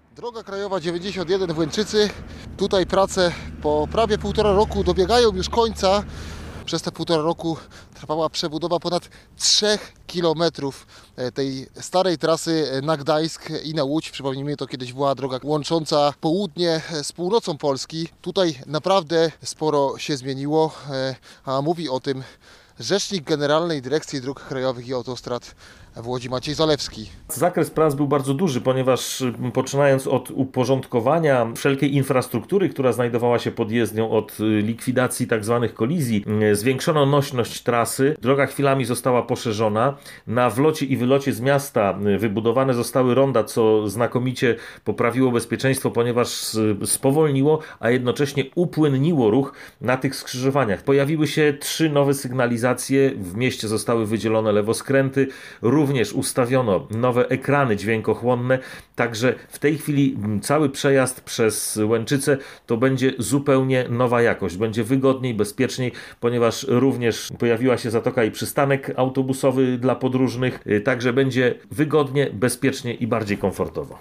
Droga krajowa 91 w Łęczycy. Tutaj prace po prawie 1,5 roku dobiegają już końca. Przez te 1,5 roku trwała przebudowa ponad 3 km tej starej trasy na Gdańsk i na Łódź. Przypomnijmy, to kiedyś była droga łącząca południe z północą Polski. Tutaj naprawdę sporo się zmieniło, a mówi o tym rzecznik Generalnej Dyrekcji Dróg Krajowych i Autostrad w Łodzi Maciej Zalewski. Zakres prac był bardzo duży, ponieważ poczynając od uporządkowania wszelkiej infrastruktury, która znajdowała się pod jezdnią, od likwidacji tzw. kolizji, zwiększono nośność trasy, droga chwilami została poszerzona, na wlocie i wylocie z miasta wybudowane zostały ronda, co znakomicie poprawiło bezpieczeństwo, ponieważ spowolniło, a jednocześnie upłynniło ruch na tych skrzyżowaniach. Pojawiły się 3 nowe sygnalizacje, w mieście zostały wydzielone lewoskręty, również ustawiono nowe ekrany dźwiękochłonne, także w tej chwili cały przejazd przez Łęczycę to będzie zupełnie nowa jakość. Będzie wygodniej, bezpieczniej, ponieważ również pojawiła się zatoka i przystanek autobusowy dla podróżnych, także będzie wygodnie, bezpiecznie i bardziej komfortowo.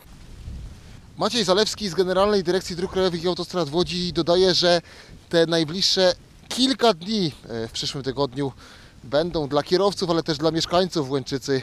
Maciej Zalewski z Generalnej Dyrekcji Dróg Krajowych i Autostrad w Łodzi dodaje, że te najbliższe kilka dni w przyszłym tygodniu będą dla kierowców, ale też dla mieszkańców Łęczycy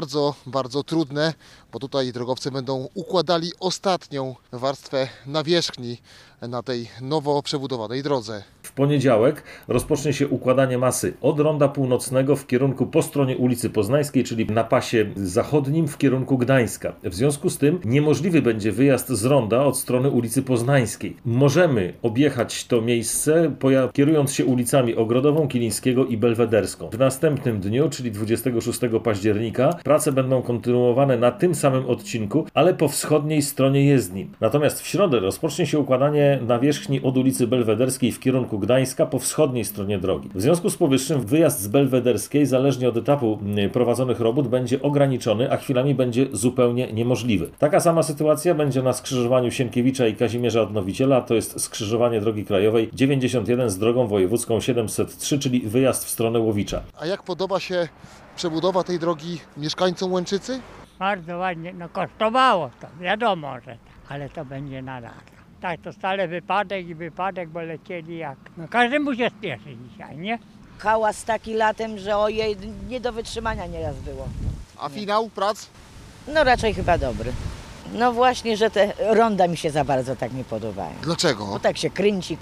bardzo trudne, bo tutaj drogowcy będą układali ostatnią warstwę nawierzchni na tej nowo przebudowanej drodze. W poniedziałek rozpocznie się układanie masy od ronda północnego w kierunku po stronie ulicy Poznańskiej, czyli na pasie zachodnim w kierunku Gdańska. W związku z tym niemożliwy będzie wyjazd z ronda od strony ulicy Poznańskiej. Możemy objechać to miejsce, kierując się ulicami Ogrodową, Kilińskiego i Belwederską. W następnym dniu, czyli 26 października, prace będą kontynuowane na tym samym odcinku, ale po wschodniej stronie jezdni. Natomiast w środę rozpocznie się układanie nawierzchni od ulicy Belwederskiej w kierunku Gdańska po wschodniej stronie drogi. W związku z powyższym wyjazd z Belwederskiej, zależnie od etapu prowadzonych robót, będzie ograniczony, a chwilami będzie zupełnie niemożliwy. Taka sama sytuacja będzie na skrzyżowaniu Sienkiewicza i Kazimierza Odnowiciela, to jest skrzyżowanie drogi krajowej 91 z drogą wojewódzką 703, czyli wyjazd w stronę Łowicza. A jak podoba się przebudowa tej drogi mieszkańcom Łęczycy? Bardzo ładnie, no kosztowało to, wiadomo, że tak, ale to będzie na lata. Tak, to stale wypadek, bo lecieli jak... No każdy musi się spieszyć dzisiaj, nie? Hałas taki latem, że ojej, nie do wytrzymania nieraz było. A finał prac? No raczej chyba dobry. No właśnie, że te ronda mi się za bardzo tak nie podobają. Dlaczego? Bo tak się kręci.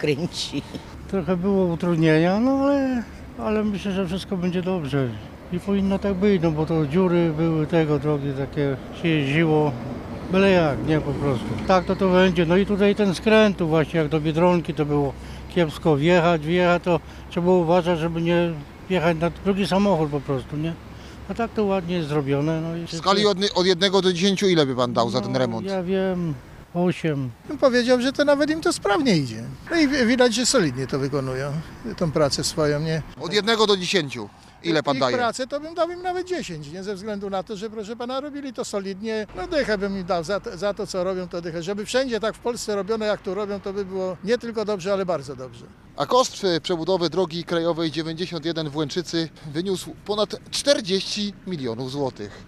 Trochę było utrudnienia, no ale myślę, że wszystko będzie dobrze. I powinno tak być, no bo to dziury były drogi takie, się jeździło. Byle jak, nie po prostu. Tak to będzie. No i tutaj ten skręt tu właśnie, jak do Biedronki to było kiepsko wjechać, to trzeba było uważać, żeby nie wjechać na drugi samochód po prostu, nie? A tak to ładnie jest zrobione. No i W skali od 1 do 10 ile by pan dał za ten remont? Ja wiem, 8. Powiedział, że to nawet im to sprawnie idzie. No i widać, że solidnie to wykonują, tą pracę swoją, nie? Od 1 do 10 ile pan Ich daje? pracę to bym dał im nawet 10, nie? Ze względu na to, że proszę pana robili to solidnie. No dychę bym im dał za to, co robią, to dychę. Żeby wszędzie tak w Polsce robiono, jak tu robią, to by było nie tylko dobrze, ale bardzo dobrze. A koszt przebudowy drogi krajowej 91 w Łęczycy wyniósł ponad 40 milionów złotych.